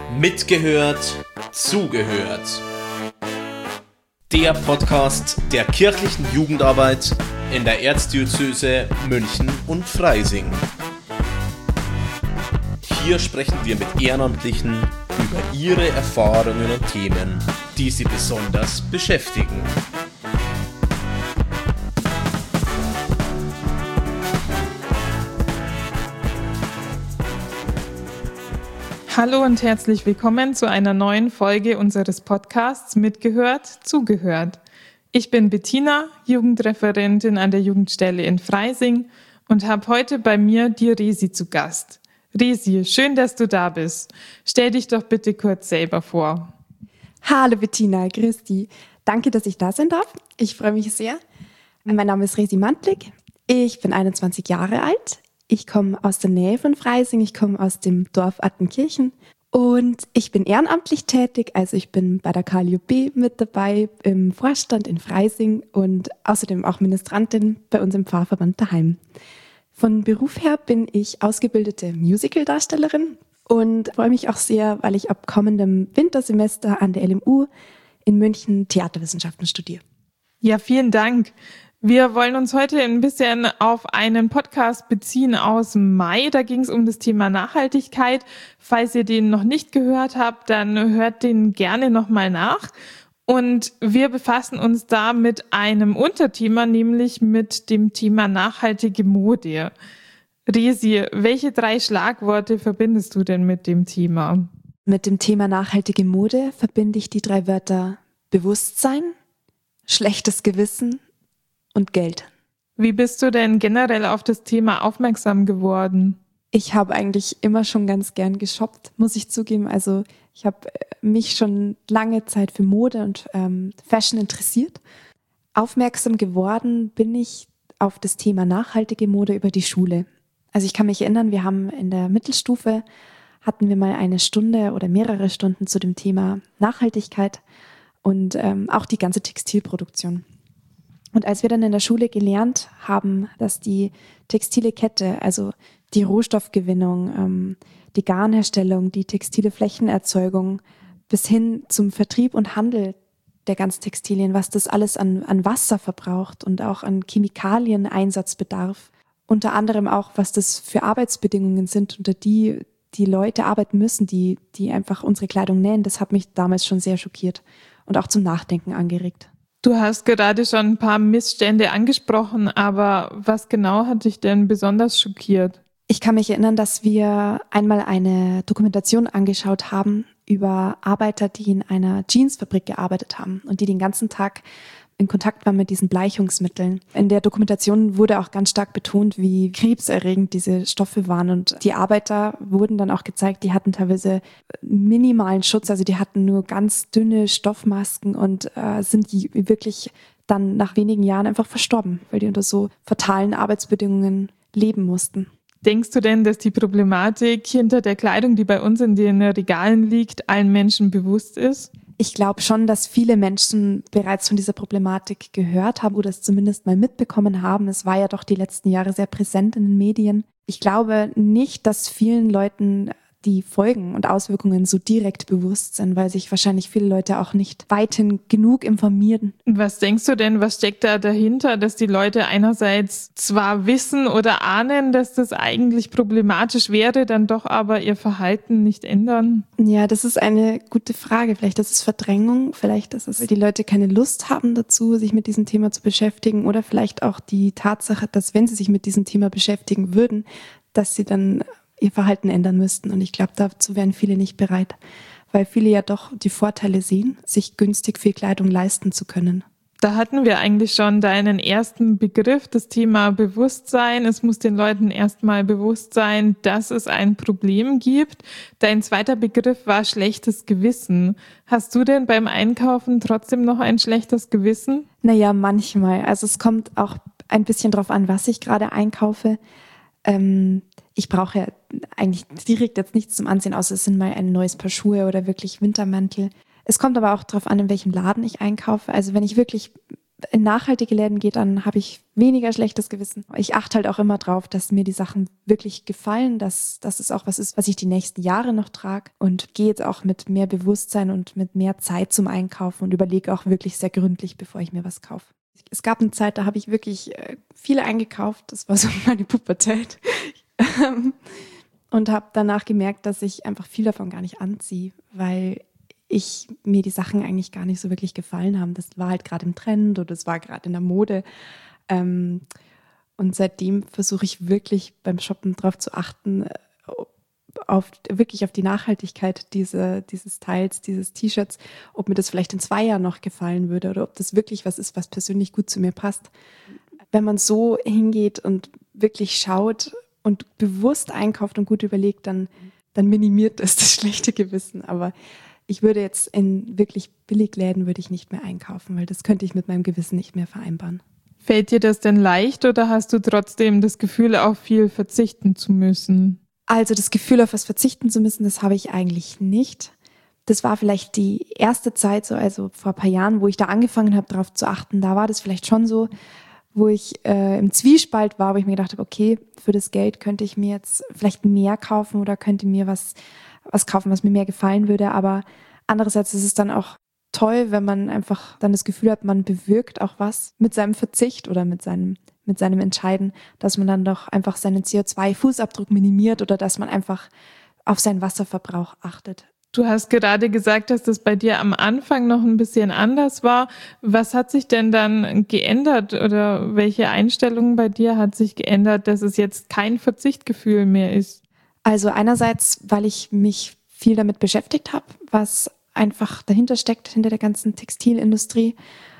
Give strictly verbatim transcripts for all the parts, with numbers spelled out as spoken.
Mitgehört, zugehört. Der Podcast der kirchlichen Jugendarbeit in der Erzdiözese München und Freising. Hier sprechen wir mit Ehrenamtlichen über ihre Erfahrungen und Themen, die sie besonders beschäftigen. Hallo und herzlich willkommen zu einer neuen Folge unseres Podcasts Mitgehört, zugehört. Ich bin Bettina, Jugendreferentin an der Jugendstelle in Freising und habe heute bei mir die Resi zu Gast. Resi, schön, dass du da bist. Stell dich doch bitte kurz selber vor. Hallo Bettina, grüß dich. Danke, dass ich da sein darf. Ich freue mich sehr. Mein Name ist Resi Mantlik. Ich bin einundzwanzig Jahre alt. Ich komme aus der Nähe von Freising, ich komme aus dem Dorf Attenkirchen und ich bin ehrenamtlich tätig, also ich bin bei der K L J B mit dabei im Vorstand in Freising und außerdem auch Ministrantin bei uns im Pfarrverband daheim. Von Beruf her bin ich ausgebildete Musicaldarstellerin und freue mich auch sehr, weil ich ab kommendem Wintersemester an der L M U in München Theaterwissenschaften studiere. Ja, vielen Dank. Wir wollen uns heute ein bisschen auf einen Podcast beziehen aus Mai. Da ging es um das Thema Nachhaltigkeit. Falls ihr den noch nicht gehört habt, dann hört den gerne nochmal nach. Und wir befassen uns da mit einem Unterthema, nämlich mit dem Thema nachhaltige Mode. Resi, welche drei Schlagworte verbindest du denn mit dem Thema? Mit dem Thema nachhaltige Mode verbinde ich die drei Wörter Bewusstsein, schlechtes Gewissen und Geld. Wie bist du denn generell auf das Thema aufmerksam geworden? Ich habe eigentlich immer schon ganz gern geshoppt, muss ich zugeben. Also ich habe mich schon lange Zeit für Mode und ähm, Fashion interessiert. Aufmerksam geworden bin ich auf das Thema nachhaltige Mode über die Schule. Also ich kann mich erinnern, wir haben in der Mittelstufe, hatten wir mal eine Stunde oder mehrere Stunden zu dem Thema Nachhaltigkeit und ähm, auch die ganze Textilproduktion. Und als wir dann in der Schule gelernt haben, dass die textile Kette, also die Rohstoffgewinnung, ähm, die Garnherstellung, die textile Flächenerzeugung bis hin zum Vertrieb und Handel der ganzen Textilien, was das alles an, an Wasser verbraucht und auch an Chemikalieneinsatzbedarf, unter anderem auch, was das für Arbeitsbedingungen sind, unter die die Leute arbeiten müssen, die, die einfach unsere Kleidung nähen, das hat mich damals schon sehr schockiert und auch zum Nachdenken angeregt. Du hast gerade schon ein paar Missstände angesprochen, aber was genau hat dich denn besonders schockiert? Ich kann mich erinnern, dass wir einmal eine Dokumentation angeschaut haben über Arbeiter, die in einer Jeansfabrik gearbeitet haben und die den ganzen Tag in Kontakt waren mit diesen Bleichungsmitteln. In der Dokumentation wurde auch ganz stark betont, wie krebserregend diese Stoffe waren. Und die Arbeiter wurden dann auch gezeigt, die hatten teilweise minimalen Schutz, also die hatten nur ganz dünne Stoffmasken und äh, sind die wirklich dann nach wenigen Jahren einfach verstorben, weil die unter so fatalen Arbeitsbedingungen leben mussten. Denkst du denn, dass die Problematik hinter der Kleidung, die bei uns in den Regalen liegt, allen Menschen bewusst ist? Ich glaube schon, dass viele Menschen bereits von dieser Problematik gehört haben oder es zumindest mal mitbekommen haben. Es war ja doch die letzten Jahre sehr präsent in den Medien. Ich glaube nicht, dass vielen Leuten die Folgen und Auswirkungen so direkt bewusst sind, weil sich wahrscheinlich viele Leute auch nicht weithin genug informieren. Was denkst du denn, was steckt da dahinter, dass die Leute einerseits zwar wissen oder ahnen, dass das eigentlich problematisch wäre, dann doch aber ihr Verhalten nicht ändern? Ja, das ist eine gute Frage. Vielleicht ist es Verdrängung, vielleicht ist es, weil die Leute keine Lust haben dazu, sich mit diesem Thema zu beschäftigen oder vielleicht auch die Tatsache, dass wenn sie sich mit diesem Thema beschäftigen würden, dass sie dann ihr Verhalten ändern müssten. Und ich glaube, dazu wären viele nicht bereit, weil viele ja doch die Vorteile sehen, sich günstig viel Kleidung leisten zu können. Da hatten wir eigentlich schon deinen ersten Begriff, das Thema Bewusstsein. Es muss den Leuten erstmal bewusst sein, dass es ein Problem gibt. Dein zweiter Begriff war schlechtes Gewissen. Hast du denn beim Einkaufen trotzdem noch ein schlechtes Gewissen? Naja, manchmal. Also es kommt auch ein bisschen drauf an, was ich gerade einkaufe. Ähm, ich brauche ja eigentlich direkt jetzt nichts zum Ansehen, außer es sind mal ein neues Paar Schuhe oder wirklich Wintermantel. Es kommt aber auch darauf an, in welchem Laden ich einkaufe. Also wenn ich wirklich in nachhaltige Läden gehe, dann habe ich weniger schlechtes Gewissen. Ich achte halt auch immer drauf, dass mir die Sachen wirklich gefallen, dass, dass es auch was ist, was ich die nächsten Jahre noch trage und gehe jetzt auch mit mehr Bewusstsein und mit mehr Zeit zum Einkaufen und überlege auch wirklich sehr gründlich, bevor ich mir was kaufe. Es gab eine Zeit, da habe ich wirklich viel eingekauft. Das war so meine Pubertät. Und habe danach gemerkt, dass ich einfach viel davon gar nicht anziehe, weil ich mir die Sachen eigentlich gar nicht so wirklich gefallen haben. Das war halt gerade im Trend oder das war gerade in der Mode. Ähm, und seitdem versuche ich wirklich beim Shoppen darauf zu achten, auf, wirklich auf die Nachhaltigkeit diese, dieses Teils, dieses T-Shirts, ob mir das vielleicht in zwei Jahren noch gefallen würde oder ob das wirklich was ist, was persönlich gut zu mir passt. Wenn man so hingeht und wirklich schaut und bewusst einkauft und gut überlegt, dann, dann minimiert das das schlechte Gewissen. Aber ich würde jetzt in wirklich Billigläden würde ich nicht mehr einkaufen, weil das könnte ich mit meinem Gewissen nicht mehr vereinbaren. Fällt dir das denn leicht oder hast du trotzdem das Gefühl, auf viel verzichten zu müssen? Also das Gefühl, auf was verzichten zu müssen, das habe ich eigentlich nicht. Das war vielleicht die erste Zeit, so also vor ein paar Jahren, wo ich da angefangen habe, darauf zu achten. Da war das vielleicht schon so, wo ich äh, im Zwiespalt war, wo ich mir gedacht habe, okay, für das Geld könnte ich mir jetzt vielleicht mehr kaufen oder könnte mir was was kaufen, was mir mehr gefallen würde. Aber andererseits ist es dann auch toll, wenn man einfach dann das Gefühl hat, man bewirkt auch was mit seinem Verzicht oder mit seinem, mit seinem Entscheiden, dass man dann doch einfach seinen C O zwei Fußabdruck minimiert oder dass man einfach auf seinen Wasserverbrauch achtet. Du hast gerade gesagt, dass das bei dir am Anfang noch ein bisschen anders war. Was hat sich denn dann geändert oder welche Einstellung bei dir hat sich geändert, dass es jetzt kein Verzichtgefühl mehr ist? Also einerseits, weil ich mich viel damit beschäftigt habe, was einfach dahinter steckt, hinter der ganzen Textilindustrie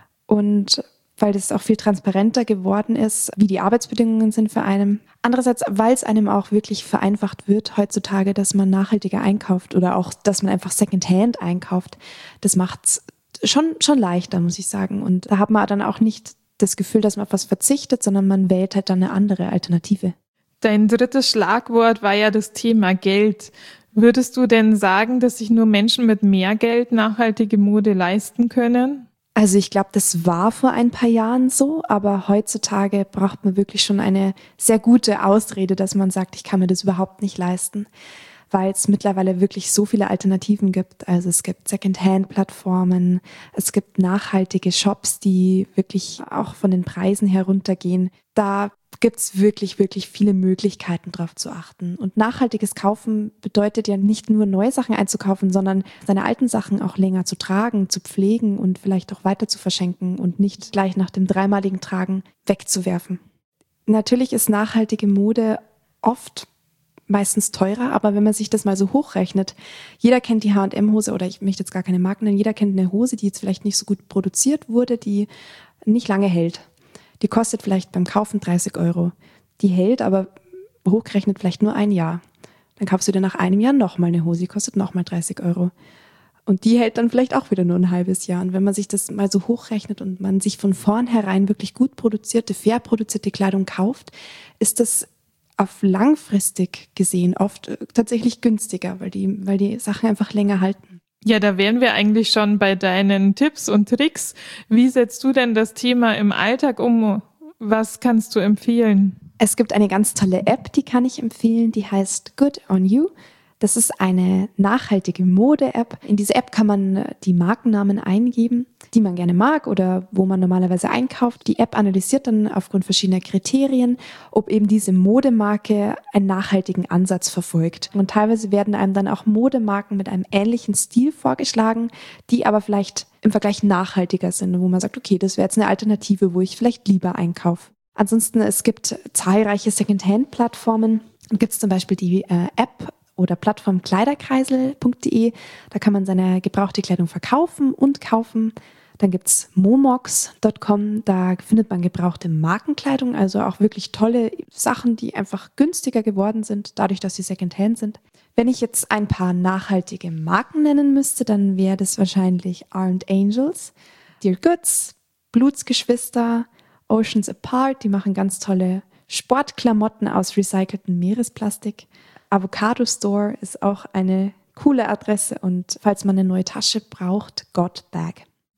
und weil das auch viel transparenter geworden ist, wie die Arbeitsbedingungen sind für einen. Andererseits, weil es einem auch wirklich vereinfacht wird heutzutage, dass man nachhaltiger einkauft oder auch, dass man einfach Secondhand einkauft. Das macht es schon, schon leichter, muss ich sagen. Und da hat man dann auch nicht das Gefühl, dass man auf was verzichtet, sondern man wählt halt dann eine andere Alternative. Dein drittes Schlagwort war ja das Thema Geld. Würdest du denn sagen, dass sich nur Menschen mit mehr Geld nachhaltige Mode leisten können? Also ich glaube, das war vor ein paar Jahren so, aber heutzutage braucht man wirklich schon eine sehr gute Ausrede, dass man sagt, ich kann mir das überhaupt nicht leisten, weil es mittlerweile wirklich so viele Alternativen gibt. Also es gibt Secondhand-Plattformen, es gibt nachhaltige Shops, die wirklich auch von den Preisen heruntergehen. Da gibt es wirklich, wirklich viele Möglichkeiten, darauf zu achten. Und nachhaltiges Kaufen bedeutet ja nicht nur neue Sachen einzukaufen, sondern seine alten Sachen auch länger zu tragen, zu pflegen und vielleicht auch weiter zu verschenken und nicht gleich nach dem dreimaligen Tragen wegzuwerfen. Natürlich ist nachhaltige Mode oft meistens teurer, aber wenn man sich das mal so hochrechnet, jeder kennt die H und M-Hose oder ich möchte jetzt gar keine Marken nennen, jeder kennt eine Hose, die jetzt vielleicht nicht so gut produziert wurde, die nicht lange hält. Die kostet vielleicht beim Kaufen dreißig Euro. Die hält aber hochgerechnet vielleicht nur ein Jahr. Dann kaufst du dir nach einem Jahr nochmal eine Hose, die kostet nochmal dreißig Euro. Und die hält dann vielleicht auch wieder nur ein halbes Jahr. Und wenn man sich das mal so hochrechnet und man sich von vornherein wirklich gut produzierte, fair produzierte Kleidung kauft, ist das auf langfristig gesehen oft tatsächlich günstiger, weil die, weil die Sachen einfach länger halten. Ja, da wären wir eigentlich schon bei deinen Tipps und Tricks. Wie setzt du denn das Thema im Alltag um? Was kannst du empfehlen? Es gibt eine ganz tolle App, die kann ich empfehlen, die heißt Good on You. Das ist eine nachhaltige Mode-App. In diese App kann man die Markennamen eingeben, die man gerne mag oder wo man normalerweise einkauft. Die App analysiert dann aufgrund verschiedener Kriterien, ob eben diese Modemarke einen nachhaltigen Ansatz verfolgt. Und teilweise werden einem dann auch Modemarken mit einem ähnlichen Stil vorgeschlagen, die aber vielleicht im Vergleich nachhaltiger sind, wo man sagt, okay, das wäre jetzt eine Alternative, wo ich vielleicht lieber einkaufe. Ansonsten, es gibt zahlreiche Secondhand-Plattformen. Da gibt es zum Beispiel die äh, App oder Plattform kleiderkreisel punkt de. Da kann man seine gebrauchte Kleidung verkaufen und kaufen. Dann gibt's momox punkt com, da findet man gebrauchte Markenkleidung, also auch wirklich tolle Sachen, die einfach günstiger geworden sind, dadurch, dass sie Secondhand sind. Wenn ich jetzt ein paar nachhaltige Marken nennen müsste, dann wäre das wahrscheinlich R and Angels, Dear Goods, Blutsgeschwister, Oceans Apart, die machen ganz tolle Sportklamotten aus recyceltem Meeresplastik. Avocado Store ist auch eine coole Adresse und falls man eine neue Tasche braucht, Got Bag.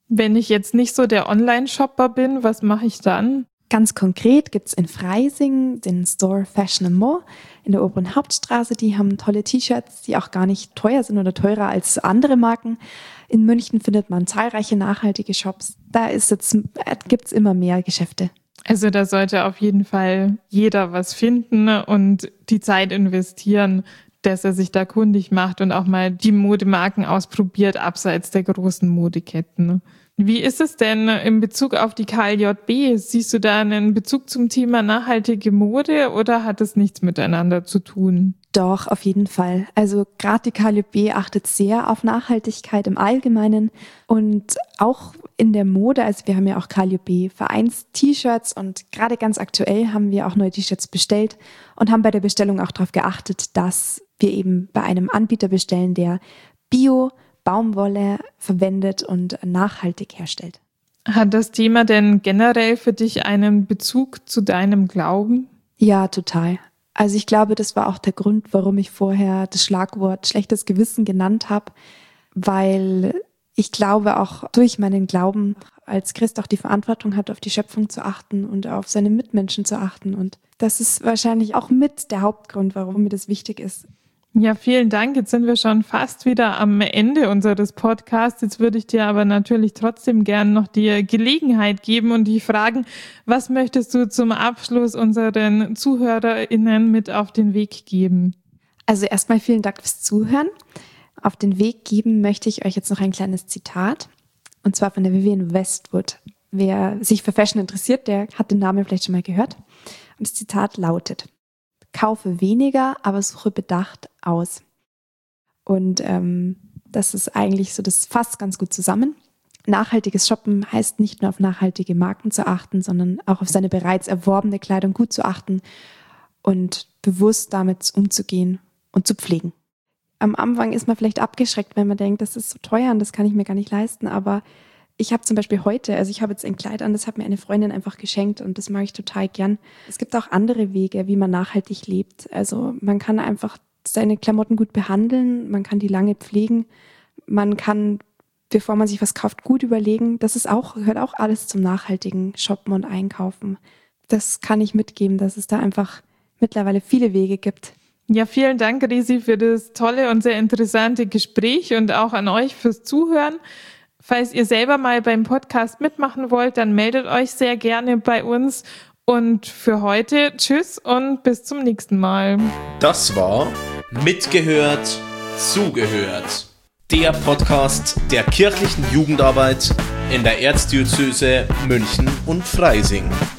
Wenn ich jetzt nicht so der Online-Shopper bin, was mache ich dann? Ganz konkret gibt's in Freising den Store Fashion and More in der oberen Hauptstraße. Die haben tolle T-Shirts, die auch gar nicht teuer sind oder teurer als andere Marken. In München findet man zahlreiche nachhaltige Shops. Da ist jetzt, gibt's immer mehr Geschäfte. Also da sollte auf jeden Fall jeder was finden und die Zeit investieren, dass er sich da kundig macht und auch mal die Modemarken ausprobiert, abseits der großen Modeketten. Wie ist es denn in Bezug auf die K L J B? Siehst du da einen Bezug zum Thema nachhaltige Mode oder hat es nichts miteinander zu tun? Doch, auf jeden Fall. Also gerade die K L J B achtet sehr auf Nachhaltigkeit im Allgemeinen und auch in der Mode. Also wir haben ja auch K L J B Vereins-T-Shirts und gerade ganz aktuell haben wir auch neue T-Shirts bestellt und haben bei der Bestellung auch darauf geachtet, dass wir eben bei einem Anbieter bestellen, der Bio Baumwolle verwendet und nachhaltig herstellt. Hat das Thema denn generell für dich einen Bezug zu deinem Glauben? Ja, total. Also ich glaube, das war auch der Grund, warum ich vorher das Schlagwort schlechtes Gewissen genannt habe, weil ich glaube, auch durch meinen Glauben als Christ auch die Verantwortung hat, auf die Schöpfung zu achten und auf seine Mitmenschen zu achten. Und das ist wahrscheinlich auch mit der Hauptgrund, warum mir das wichtig ist. Ja, vielen Dank. Jetzt sind wir schon fast wieder am Ende unseres Podcasts. Jetzt würde ich dir aber natürlich trotzdem gern noch die Gelegenheit geben und dich fragen, was möchtest du zum Abschluss unseren ZuhörerInnen mit auf den Weg geben? Also erstmal vielen Dank fürs Zuhören. Auf den Weg geben möchte ich euch jetzt noch ein kleines Zitat, und zwar von der Vivienne Westwood. Wer sich für Fashion interessiert, der hat den Namen vielleicht schon mal gehört. Und das Zitat lautet: Kaufe weniger, aber suche bedacht aus. Und ähm, das ist eigentlich so, das fasst ganz gut zusammen. Nachhaltiges Shoppen heißt nicht nur auf nachhaltige Marken zu achten, sondern auch auf seine bereits erworbene Kleidung gut zu achten und bewusst damit umzugehen und zu pflegen. Am Anfang ist man vielleicht abgeschreckt, wenn man denkt, das ist so teuer und das kann ich mir gar nicht leisten, aber ich habe zum Beispiel heute, also ich habe jetzt ein Kleid an, das hat mir eine Freundin einfach geschenkt und das mag ich total gern. Es gibt auch andere Wege, wie man nachhaltig lebt. Also man kann einfach seine Klamotten gut behandeln, man kann die lange pflegen, man kann, bevor man sich was kauft, gut überlegen. Das ist auch, gehört auch alles zum nachhaltigen Shoppen und Einkaufen. Das kann ich mitgeben, dass es da einfach mittlerweile viele Wege gibt. Ja, vielen Dank, Risi, für das tolle und sehr interessante Gespräch und auch an euch fürs Zuhören. Falls ihr selber mal beim Podcast mitmachen wollt, dann meldet euch sehr gerne bei uns. Und für heute tschüss und bis zum nächsten Mal. Das war Mitgehört, Zugehört. Der Podcast der kirchlichen Jugendarbeit in der Erzdiözese München und Freising.